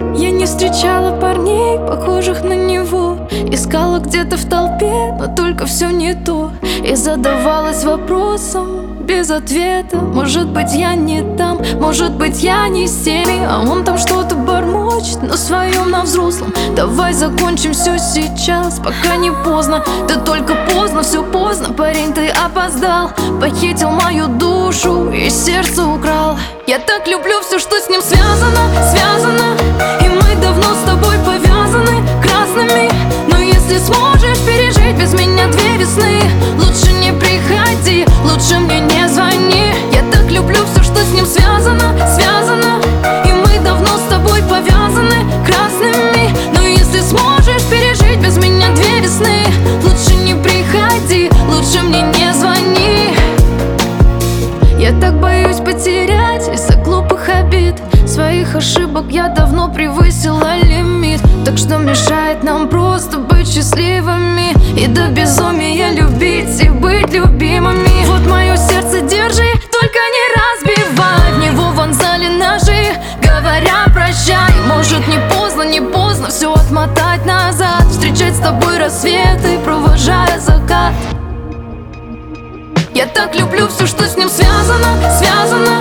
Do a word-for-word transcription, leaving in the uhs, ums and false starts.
Я не встречала парней, похожих на него. Искала где-то в толпе, но только все не то. И задавалась вопросом без ответа. Может быть, я не там, может быть, я не с теми. А он там что-то бормочет на своем, на взрослом. Давай закончим все сейчас, пока не поздно. Да только поздно, все поздно, парень, ты опоздал. Похитил мою душу и сердце украл. Я так люблю все, что с ним связано, связано. И мы давно с тобой повязаны красными. Но если сможешь пережить без меня две весны, лучше не приходи, лучше мне не звони. Я так люблю все, что с ним связано, связано. И мы давно с тобой повязаны красными. Но если сможешь пережить без меня две весны, лучше не приходи, лучше мне не звони. Я так боюсь потерять из-за глупых обид. Своих ошибок я давно превысила лимит. Так что мешает нам просто быть счастливыми и до безумия любить и быть любимыми. Вот мое сердце держи, только не разбивай. В него вонзали ножи, говоря прощай. Может, не поздно, не поздно все отмотать назад, встречать с тобой рассветы, провожая закат. Я так люблю все, что с ним связано, связано.